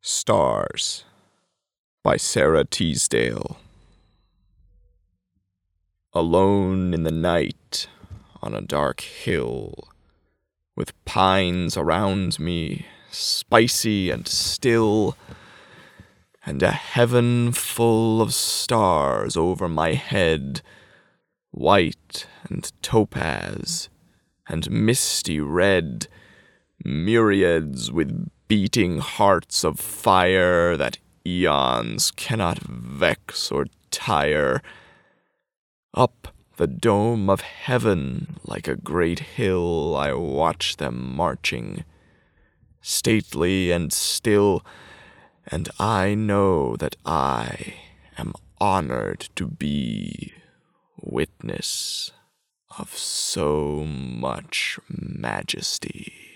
Stars by Sarah Teasdale. Alone in the night on a dark hill, with pines around me, spicy and still, and a heaven full of stars over my head, white and topaz and misty red, myriads with beating hearts of fire that eons cannot vex or tire. Up the dome of heaven like a great hill I watch them marching, stately and still, and I know that I am honored to be witness of so much majesty.